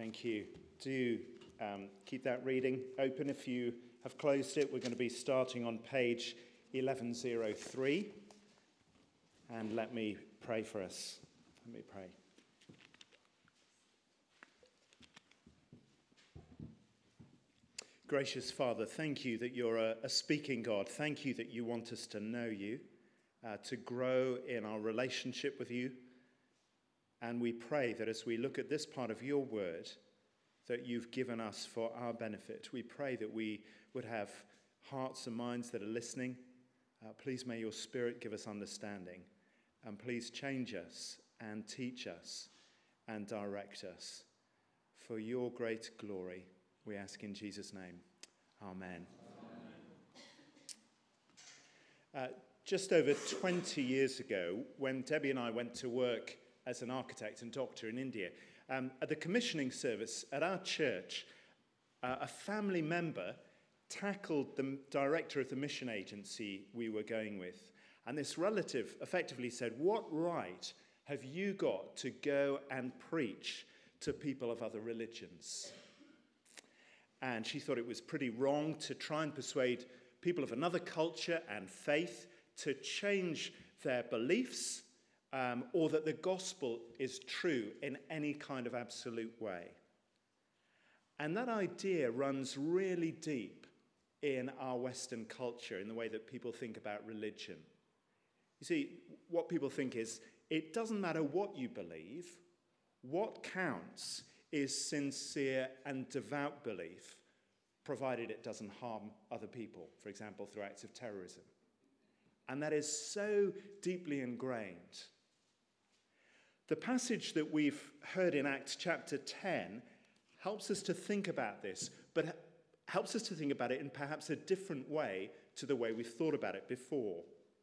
Thank you. Do keep that reading open. If you have closed it, we're going to be starting on page 1103. And let me pray for us. Let me pray. Gracious Father, thank you that you're a speaking God. Thank you that you want us to know you, to grow in our relationship with you. And we pray that as we look at this part of your word that you've given us for our benefit, we pray that we would have hearts and minds that are listening. Please may your Spirit give us understanding. And please change us and teach us and direct us. For your great glory, we ask in Jesus' name. Amen. Just over 20 years ago, when Debbie and I went to work as an architect and doctor in India, at the commissioning service at our church, a family member tackled the director of the mission agency we were going with. And this relative effectively said, "What right have you got to go and preach to people of other religions?" And she thought it was pretty wrong to try and persuade people of another culture and faith to change their beliefs, or that the gospel is true in any kind of absolute way. And that idea runs really deep in our Western culture, in the way that people think about religion. You see, what people think is, it doesn't matter what you believe, what counts is sincere and devout belief, provided it doesn't harm other people, for example, through acts of terrorism. And that is so deeply ingrained. The passage that we've heard in Acts chapter 10 helps us to think about this, but helps us to think about it in perhaps a different way to the way we've thought about it before.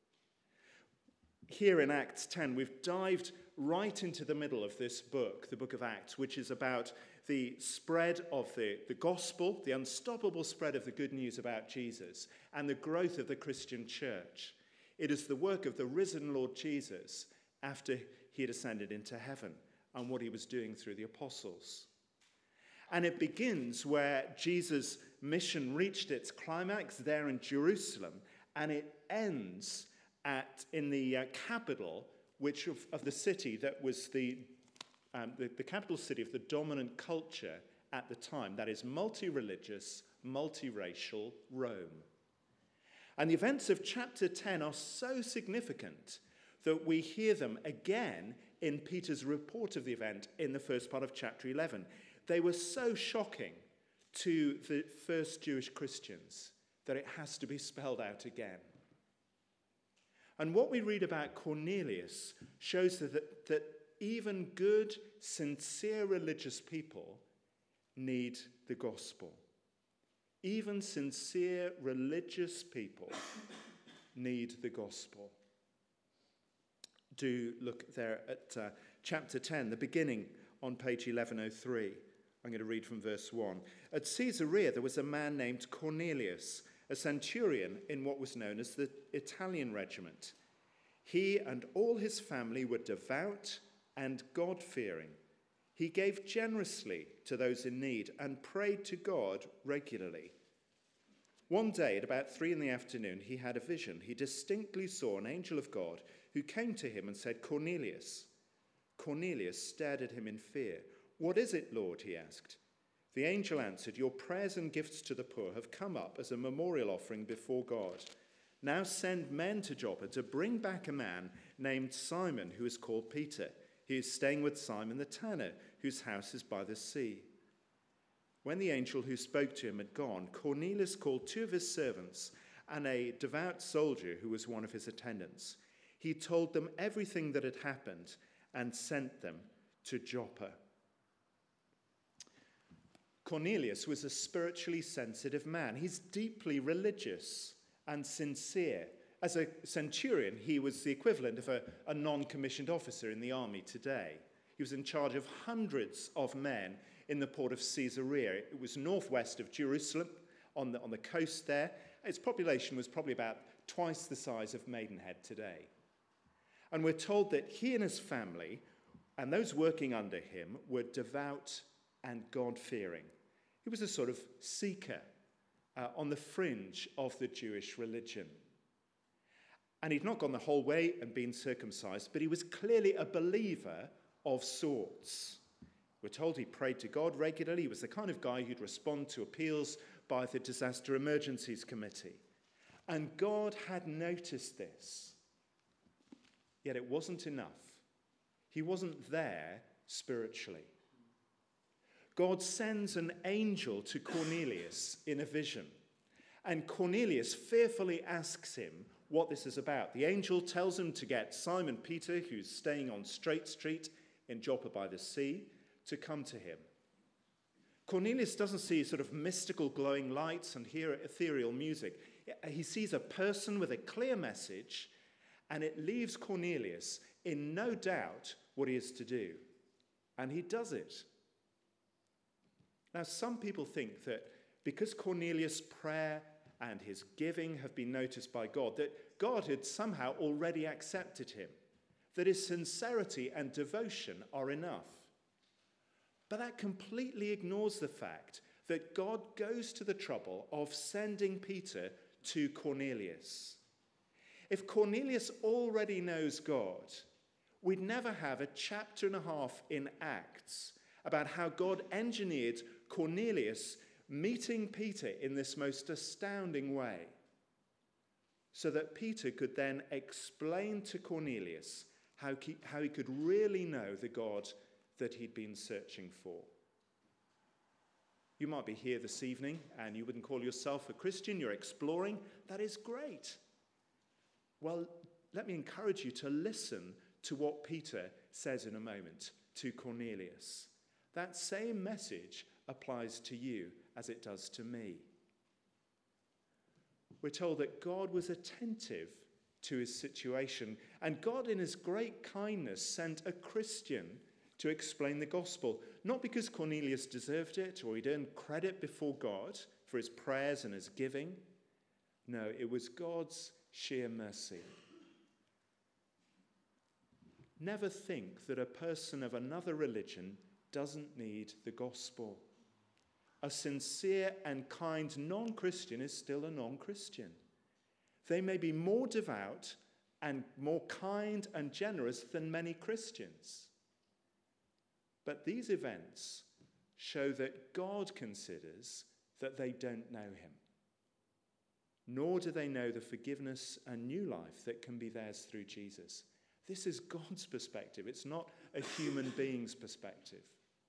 Here in Acts 10, we've dived right into the middle of this book, the book of Acts, which is about the spread of the gospel, the unstoppable spread of the good news about Jesus, and the growth of the Christian church. It is the work of the risen Lord Jesus after he had ascended into heaven and what he was doing through the apostles. And it begins where Jesus' mission reached its climax there in Jerusalem, and it ends in the capital of the city that was the capital city of the dominant culture at the time, that is multi-religious, multiracial Rome. And the events of chapter 10 are so significant that we hear them again in Peter's report of the event in the first part of chapter 11. They were so shocking to the first Jewish Christians that it has to be spelled out again. And what we read about Cornelius shows that even good, sincere religious people need the gospel. Even sincere religious people need the gospel. Do look there at chapter 10, the beginning on page 1103. I'm going to read from verse 1. At Caesarea there was a man named Cornelius, a centurion in what was known as the Italian regiment. He and all his family were devout and God-fearing. He gave generously to those in need and prayed to God regularly. One day at about 3 p.m, he had a vision. He distinctly saw an angel of God who came to him and said, "Cornelius." Cornelius stared at him in fear. "What is it, Lord?" he asked. The angel answered, "Your prayers and gifts to the poor have come up as a memorial offering before God. Now send men to Joppa to bring back a man named Simon, who is called Peter. He is staying with Simon the tanner, whose house is by the sea." When the angel who spoke to him had gone, Cornelius called 2 of his servants and a devout soldier who was one of his attendants. He told them everything that had happened and sent them to Joppa. Cornelius was a spiritually sensitive man. He's deeply religious and sincere. As a centurion, he was the equivalent of a non-commissioned officer in the army today. He was in charge of hundreds of men in the port of Caesarea. It was northwest of Jerusalem, on the coast there. Its population was probably about twice the size of Maidenhead today. And we're told that he and his family and those working under him were devout and God-fearing. He was a sort of seeker on the fringe of the Jewish religion. And he'd not gone the whole way and been circumcised, but he was clearly a believer of sorts. We're told he prayed to God regularly. He was the kind of guy who'd respond to appeals by the Disaster Emergencies Committee. And God had noticed this. Yet it wasn't enough. He wasn't there spiritually. God sends an angel to Cornelius in a vision. And Cornelius fearfully asks him what this is about. The angel tells him to get Simon Peter, who's staying on Straight Street in Joppa by the sea, to come to him. Cornelius doesn't see sort of mystical glowing lights and hear ethereal music. He sees a person with a clear message, and it leaves Cornelius in no doubt what he is to do. And he does it. Now, some people think that because Cornelius' prayer and his giving have been noticed by God, that God had somehow already accepted him, that his sincerity and devotion are enough. But that completely ignores the fact that God goes to the trouble of sending Peter to Cornelius. If Cornelius already knows God, we'd never have a chapter and a half in Acts about how God engineered Cornelius meeting Peter in this most astounding way, so that Peter could then explain to Cornelius how he could really know the God that he'd been searching for. You might be here this evening and you wouldn't call yourself a Christian, you're exploring. That is great. Well, let me encourage you to listen to what Peter says in a moment to Cornelius. That same message applies to you as it does to me. We're told that God was attentive to his situation, and God in his great kindness sent a Christian to explain the gospel, not because Cornelius deserved it or he'd earned credit before God for his prayers and his giving. No, it was God's sheer mercy. Never think that a person of another religion doesn't need the gospel. A sincere and kind non-Christian is still a non-Christian. They may be more devout and more kind and generous than many Christians. But these events show that God considers that they don't know him, nor do they know the forgiveness and new life that can be theirs through Jesus. This is God's perspective. It's not a human being's perspective.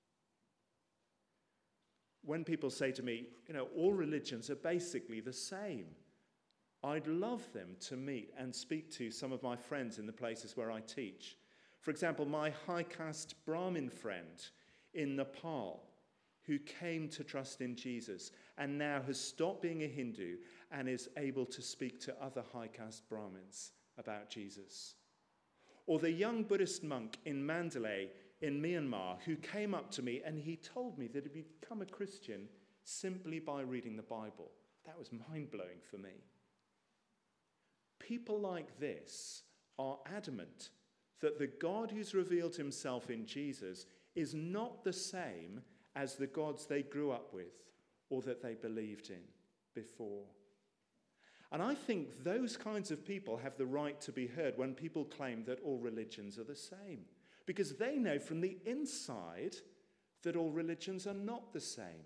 When people say to me, all religions are basically the same, I'd love them to meet and speak to some of my friends in the places where I teach. For example, my high caste Brahmin friend in Nepal, who came to trust in Jesus and now has stopped being a Hindu and is able to speak to other high caste Brahmins about Jesus. Or the young Buddhist monk in Mandalay in Myanmar who came up to me and he told me that he'd become a Christian simply by reading the Bible. That was mind-blowing for me. People like this are adamant that the God who's revealed himself in Jesus is not the same as the gods they grew up with or that they believed in before. And I think those kinds of people have the right to be heard when people claim that all religions are the same, because they know from the inside that all religions are not the same.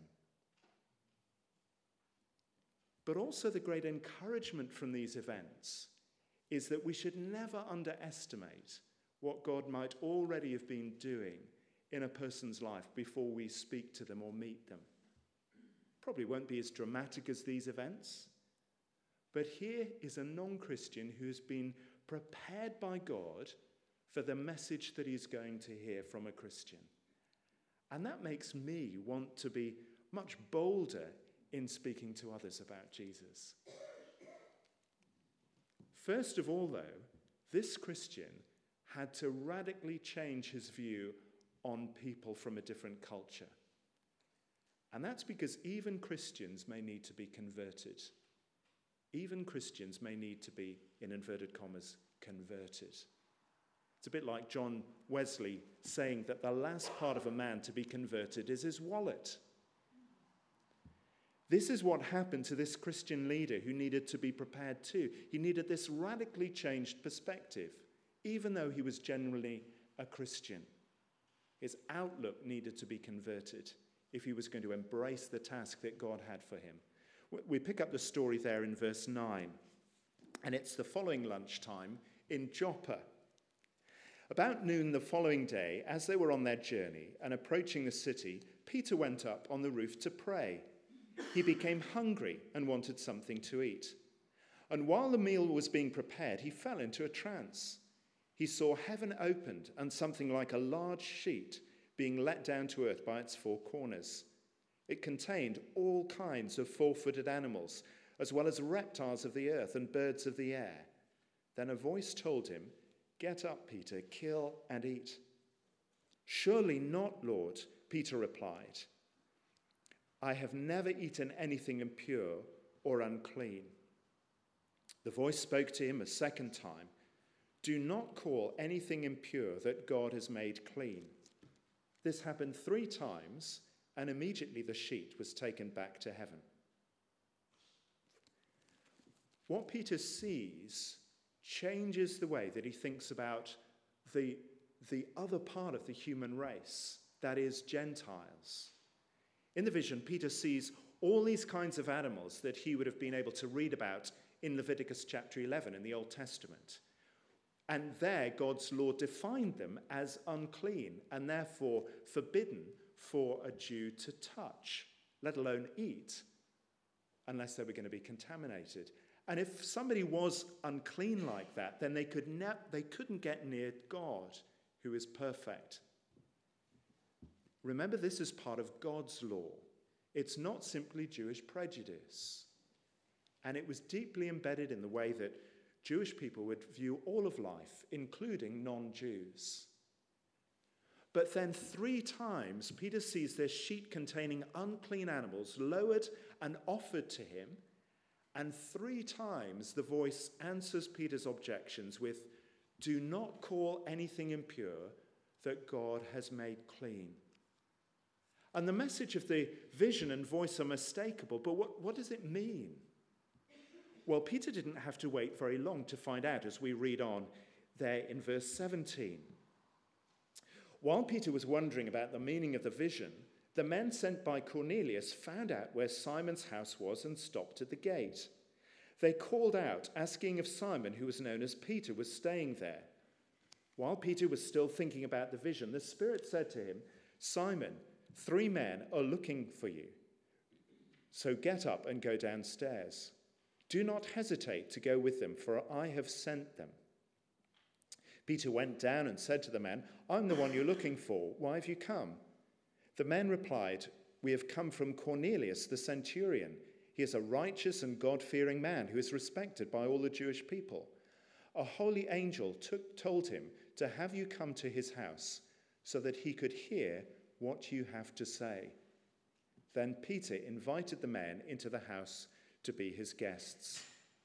But also the great encouragement from these events is that we should never underestimate what God might already have been doing in a person's life before we speak to them or meet them. Probably won't be as dramatic as these events, but here is a non-Christian who's been prepared by God for the message that he's going to hear from a Christian. And that makes me want to be much bolder in speaking to others about Jesus. First of all, though, this Christian had to radically change his view on people from a different culture. And that's because even Christians may need to be converted. Even Christians may need to be, in inverted commas, converted. It's a bit like John Wesley saying that the last part of a man to be converted is his wallet. This is what happened to this Christian leader who needed to be prepared too. He needed this radically changed perspective, even though he was generally a Christian. His outlook needed to be converted if he was going to embrace the task that God had for him. We pick up the story there in verse 9, and it's the following lunchtime in Joppa. About noon the following day, as they were on their journey and approaching the city, Peter went up on the roof to pray. He became hungry and wanted something to eat. And while the meal was being prepared, he fell into a trance. He saw heaven opened and something like a large sheet being let down to earth by its four corners. It contained all kinds of four-footed animals, as well as reptiles of the earth and birds of the air. Then a voice told him, "Get up, Peter, kill and eat." "Surely not, Lord," Peter replied. "I have never eaten anything impure or unclean." The voice spoke to him a second time, "Do not call anything impure that God has made clean." This happened 3 times, and immediately the sheet was taken back to heaven. What Peter sees changes the way that he thinks about the other part of the human race, that is, Gentiles. In the vision, Peter sees all these kinds of animals that he would have been able to read about in Leviticus chapter 11 in the Old Testament. And there, God's law defined them as unclean and therefore forbidden for a Jew to touch, let alone eat, unless they were going to be contaminated. And if somebody was unclean like that, then they couldn't get near God, who is perfect. Remember, this is part of God's law. It's not simply Jewish prejudice. And it was deeply embedded in the way that Jewish people would view all of life, including non-Jews. But then 3 times, Peter sees this sheet containing unclean animals lowered and offered to him. And 3 times the voice answers Peter's objections with, "Do not call anything impure that God has made clean." And the message of the vision and voice are unmistakable, but what does it mean? Well, Peter didn't have to wait very long to find out as we read on there in verse 17. While Peter was wondering about the meaning of the vision, the men sent by Cornelius found out where Simon's house was and stopped at the gate. They called out, asking if Simon, who was known as Peter, was staying there. While Peter was still thinking about the vision, the Spirit said to him, "Simon, 3 men are looking for you. So get up and go downstairs. Do not hesitate to go with them, for I have sent them." Peter went down and said to the men, "I'm the one you're looking for. Why have you come?" The men replied, "We have come from Cornelius the centurion. He is a righteous and God-fearing man who is respected by all the Jewish people. A holy angel told him to have you come to his house so that he could hear what you have to say." Then Peter invited the men into the house to be his guests.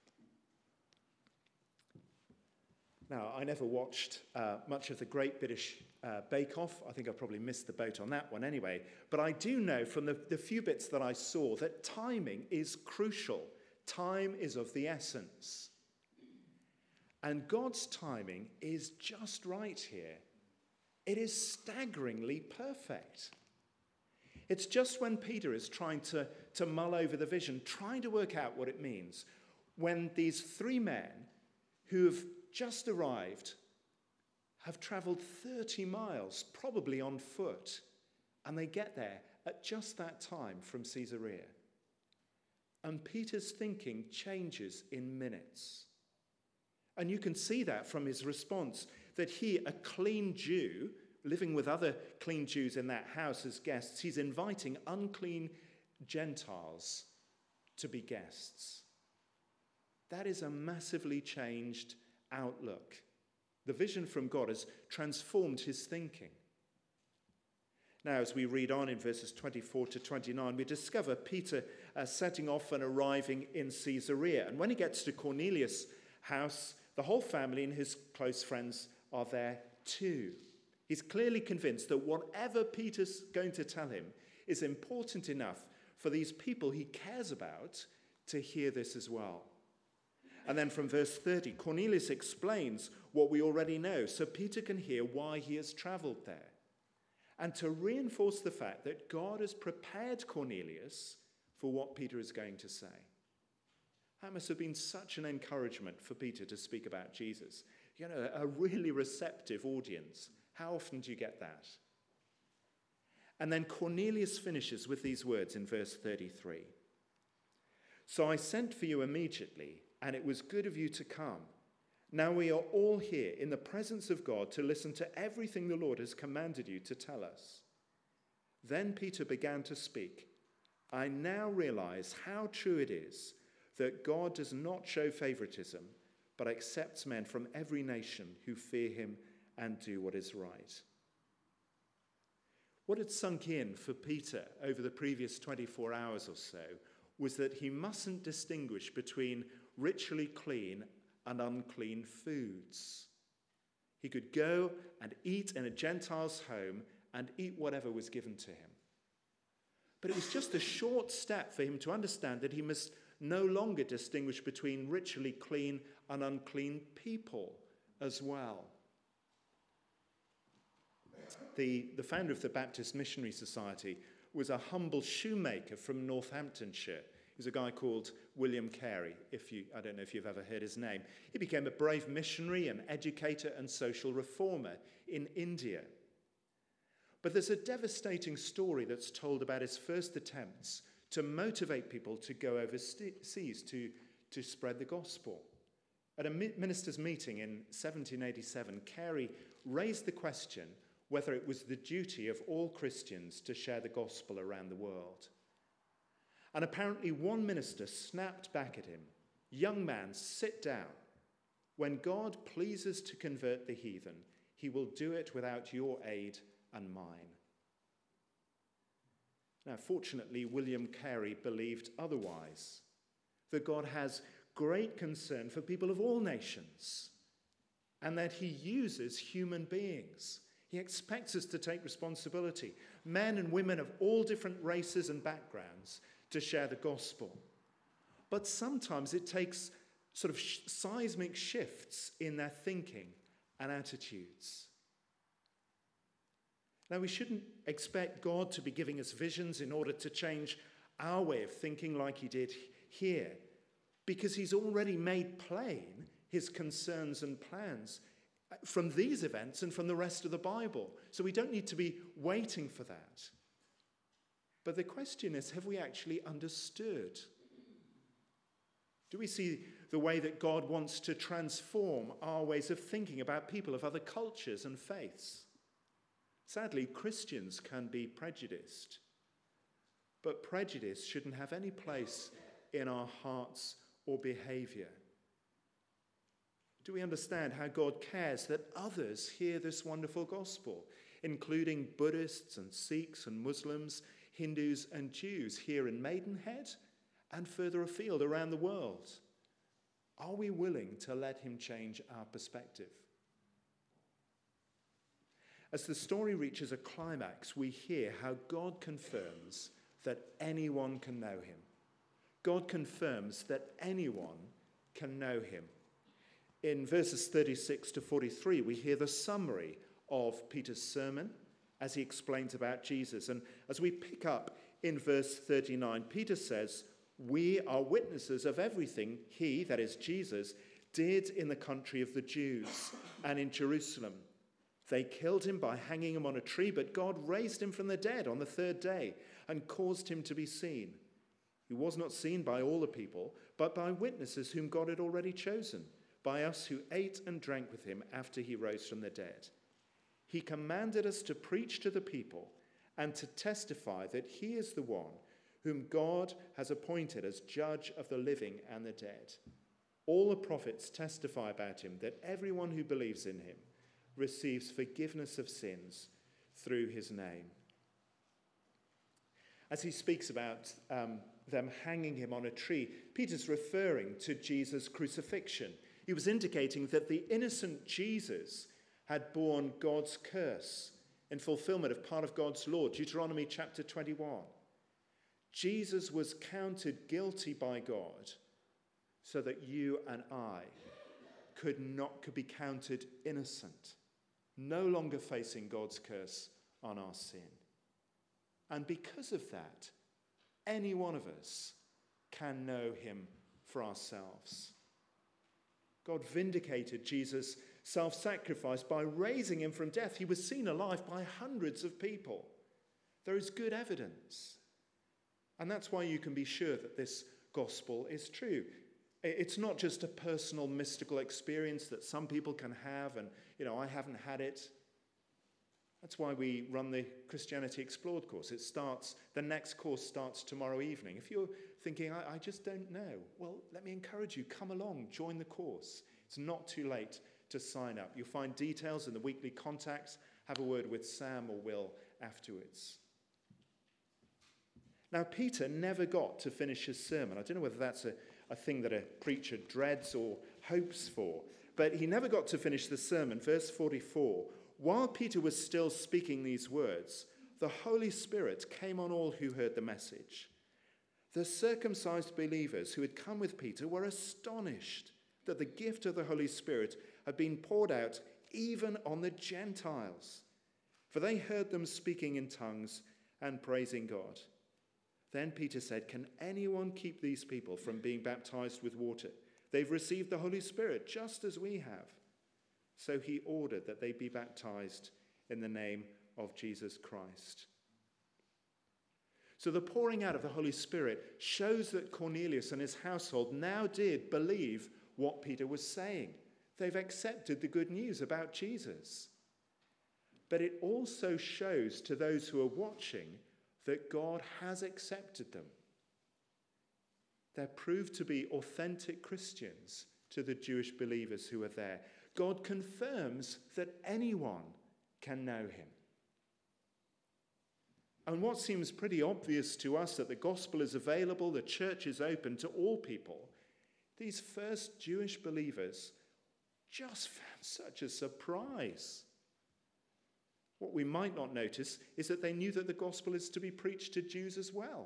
Now, I never watched much of the Great British Bake Off. I think I probably missed the boat on that one anyway. But I do know from the few bits that I saw that timing is crucial. Time is of the essence. And God's timing is just right here. It is staggeringly perfect. It's just when Peter is trying to mull over the vision, trying to work out what it means, when these 3 men who have just arrived have traveled 30 miles, probably on foot, and they get there at just that time from Caesarea. And Peter's thinking changes in minutes. And you can see that from his response, that he, a clean Jew, living with other clean Jews in that house as guests, he's inviting unclean Gentiles to be guests. That is a massively changed outlook. The vision from God has transformed his thinking. Now, as we read on in verses 24 to 29, we discover Peter setting off and arriving in Caesarea. And when he gets to Cornelius' house, the whole family and his close friends are there too. He's clearly convinced that whatever Peter's going to tell him is important enough for these people he cares about to hear this as well. And then from verse 30, Cornelius explains what we already know, so Peter can hear why he has travelled there. And to reinforce the fact that God has prepared Cornelius for what Peter is going to say. That must have been such an encouragement for Peter to speak about Jesus. You know, a really receptive audience. How often do you get that? And then Cornelius finishes with these words in verse 33. So I sent for you immediately, and it was good of you to come. Now we are all here in the presence of God to listen to everything the Lord has commanded you to tell us. Then Peter began to speak. I now realize how true it is that God does not show favoritism, but accepts men from every nation who fear him and do what is right. What had sunk in for Peter over the previous 24 hours or so was that he mustn't distinguish between ritually clean and unclean foods. He could go and eat in a Gentile's home and eat whatever was given to him. But it was just a short step for him to understand that he must no longer distinguish between ritually clean and unclean people as well. The founder of the Baptist Missionary Society was a humble shoemaker from Northamptonshire. He was a guy called William Carey. I don't know if you've ever heard his name. He became a brave missionary, an educator, and social reformer in India. But there's a devastating story that's told about his first attempts to motivate people to go overseas to spread the gospel. At a ministers' meeting in 1787, Carey raised the question whether it was the duty of all Christians to share the gospel around the world. And apparently one minister snapped back at him, "Young man, sit down. When God pleases to convert the heathen, he will do it without your aid and mine." Now, fortunately, William Carey believed otherwise, that God has great concern for people of all nations, and that he uses human beings. He expects us to take responsibility, men and women of all different races and backgrounds, to share the gospel. But sometimes it takes sort of seismic shifts in their thinking and attitudes. Now, we shouldn't expect God to be giving us visions in order to change our way of thinking like he did here, because he's already made plain his concerns and plans from these events and from the rest of the Bible. So we don't need to be waiting for that. But the question is, have we actually understood? Do we see the way that God wants to transform our ways of thinking about people of other cultures and faiths? Sadly, Christians can be prejudiced, but prejudice shouldn't have any place in our hearts or behavior. Do we understand how God cares that others hear this wonderful gospel, including Buddhists and Sikhs and Muslims, Hindus and Jews here in Maidenhead and further afield around the world? Are we willing to let him change our perspective? As the story reaches a climax, we hear how God confirms that anyone can know him. God confirms that anyone can know him. In verses 36 to 43, we hear the summary of Peter's sermon as he explains about Jesus. And as we pick up in verse 39, Peter says, "We are witnesses of everything he," that is Jesus, "did in the country of the Jews and in Jerusalem. They killed him by hanging him on a tree, but God raised him from the dead on the third day and caused him to be seen. He was not seen by all the people, but by witnesses whom God had already chosen, by us who ate and drank with him after he rose from the dead. He commanded us to preach to the people and to testify that he is the one whom God has appointed as judge of the living and the dead. All the prophets testify about him, that everyone who believes in him receives forgiveness of sins through his name." As he speaks about them hanging him on a tree, Peter's referring to Jesus' crucifixion. He was indicating that the innocent Jesus had borne God's curse in fulfillment of part of God's law, Deuteronomy chapter 21. Jesus was counted guilty by God so that you and I could be counted innocent, no longer facing God's curse on our sin. And because of that, any one of us can know him for ourselves. God vindicated Jesus' self-sacrifice by raising him from death. He was seen alive by hundreds of people. There is good evidence. And that's why you can be sure that this gospel is true. It's not just a personal mystical experience that some people can have and, I haven't had it. That's why we run the Christianity Explored course. The next course starts tomorrow evening. If you're thinking, I just don't know, well, let me encourage you, come along, join the course. It's not too late to sign up. You'll find details in the weekly contacts. Have a word with Sam or Will afterwards. Now, Peter never got to finish his sermon. I don't know whether that's a thing that a preacher dreads or hopes for, but he never got to finish the sermon. Verse 44, while Peter was still speaking these words, the Holy Spirit came on all who heard the message. The circumcised believers who had come with Peter were astonished that the gift of the Holy Spirit had been poured out even on the Gentiles, for they heard them speaking in tongues and praising God. Then Peter said, can anyone keep these people from being baptized with water? They've received the Holy Spirit just as we have. So he ordered that they be baptized in the name of Jesus Christ. So the pouring out of the Holy Spirit shows that Cornelius and his household now did believe what Peter was saying. They've accepted the good news about Jesus. But it also shows to those who are watching that God has accepted them. They're proved to be authentic Christians to the Jewish believers who are there. God confirms that anyone can know him. And what seems pretty obvious to us, that the gospel is available, the church is open to all people, these first Jewish believers just found such a surprise. What we might not notice is that they knew that the gospel is to be preached to Jews as well.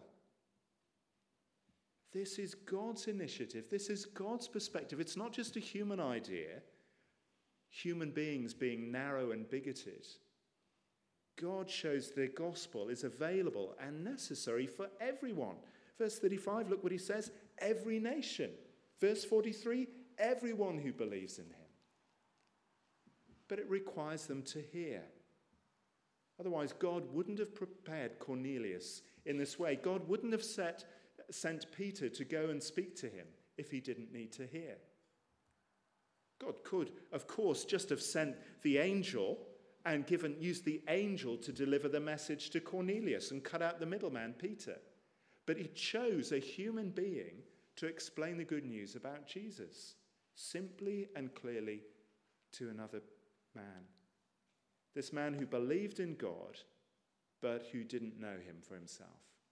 This is God's initiative. This is God's perspective. It's not just a human idea, human beings being narrow and bigoted. God shows the gospel is available and necessary for everyone. Verse 35, look what he says, every nation. Verse 43, everyone who believes in him. But it requires them to hear. Otherwise, God wouldn't have prepared Cornelius in this way. God wouldn't have sent Peter to go and speak to him if he didn't need to hear. God could, of course, just have sent the angel and used the angel to deliver the message to Cornelius and cut out the middleman, Peter. But he chose a human being to explain the good news about Jesus, simply and clearly to another man. This man who believed in God, but who didn't know him for himself.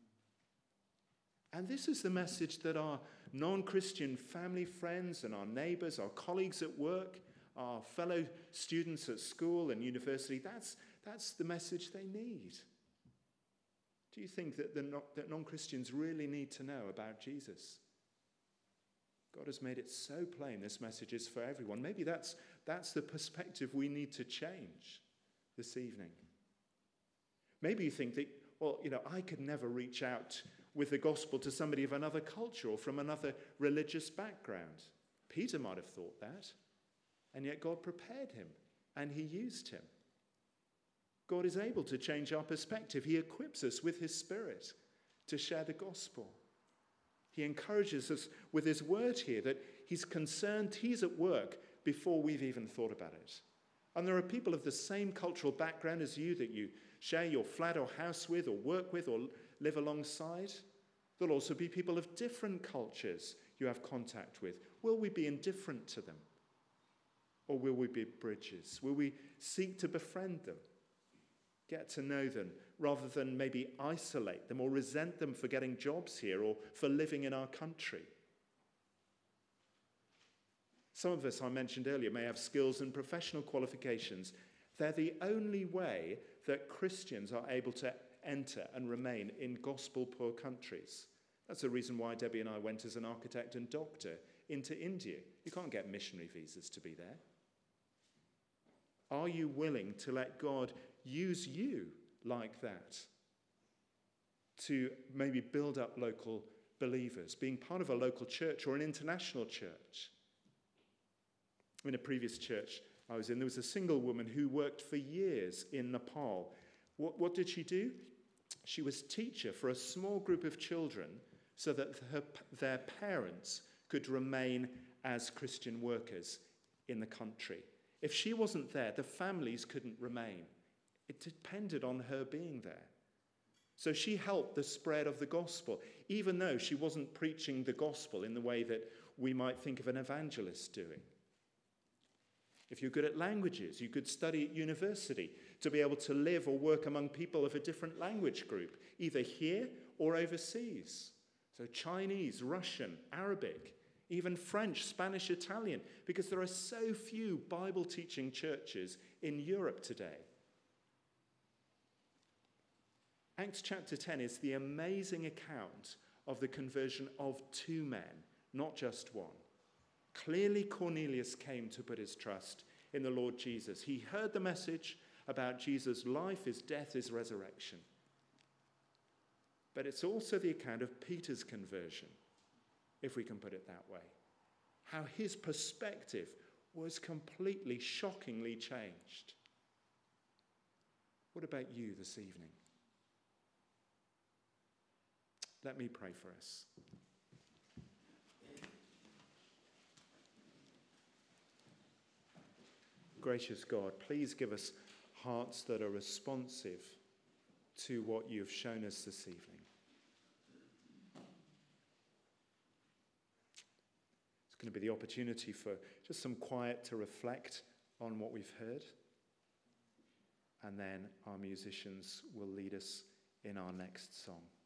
And this is the message that our non-Christian family friends and our neighbors, our colleagues at work, our fellow students at school and university, that's the message they need. Do you think that non-Christians really need to know about Jesus? God has made it so plain this message is for everyone. Maybe that's the perspective we need to change this evening. Maybe you think that, I could never reach out with the gospel to somebody of another culture or from another religious background. Peter might have thought that, and yet God prepared him and he used him. God is able to change our perspective. He equips us with his Spirit to share the gospel. He encourages us with his word here that he's concerned, he's at work before we've even thought about it. And there are people of the same cultural background as you that you share your flat or house with or work with or live alongside. There'll also be people of different cultures you have contact with. Will we be indifferent to them? Or will we be bridges? Will we seek to befriend them, get to know them, rather than maybe isolate them or resent them for getting jobs here or for living in our country? Some of us, I mentioned earlier, may have skills and professional qualifications. They're the only way that Christians are able to enter and remain in gospel-poor countries. That's the reason why Debbie and I went as an architect and doctor into India. You can't get missionary visas to be there. Are you willing to let God use you like that to maybe build up local believers, being part of a local church or an international church? In a previous church I was in, there was a single woman who worked for years in Nepal. What did she do? She was teacher for a small group of children so that their parents could remain as Christian workers in the country. If she wasn't there, the families couldn't remain. It depended on her being there. So she helped the spread of the gospel, even though she wasn't preaching the gospel in the way that we might think of an evangelist doing. If you're good at languages, you could study at university to be able to live or work among people of a different language group, either here or overseas. So Chinese, Russian, Arabic, even French, Spanish, Italian, because there are so few Bible-teaching churches in Europe today. Acts chapter 10 is the amazing account of the conversion of two men, not just one. Clearly, Cornelius came to put his trust in the Lord Jesus. He heard the message about Jesus' life, his death, his resurrection. But it's also the account of Peter's conversion, if we can put it that way. How his perspective was completely, shockingly changed. What about you this evening? Let me pray for us. Gracious God, please give us hearts that are responsive to what you've shown us this evening. It's going to be the opportunity for just some quiet to reflect on what we've heard. And then our musicians will lead us in our next song.